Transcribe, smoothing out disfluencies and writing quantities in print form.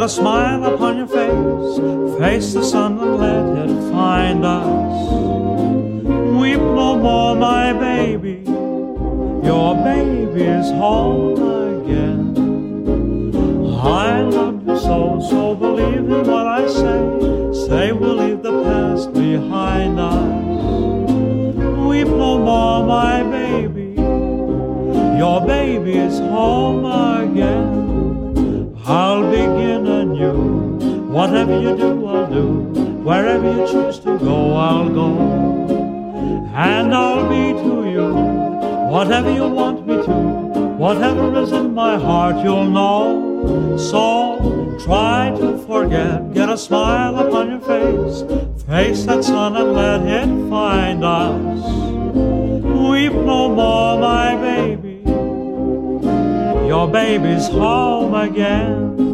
Get a smile upon your face, face the sun and let it find us. Weep no more, my baby, your baby's home again. I love you so, so believe in what I say. Say we'll leave the past behind us. Weep no more, my baby, your baby's home again. I'll begin anew. Whatever you do, I'll do. Wherever you choose to go, I'll go. And I'll be to you whatever you want me to. Whatever is in my heart, you'll know. So try to forget. Get a smile upon your face. Face that sun and let it find us. Weep no more, my baby, your baby's home again.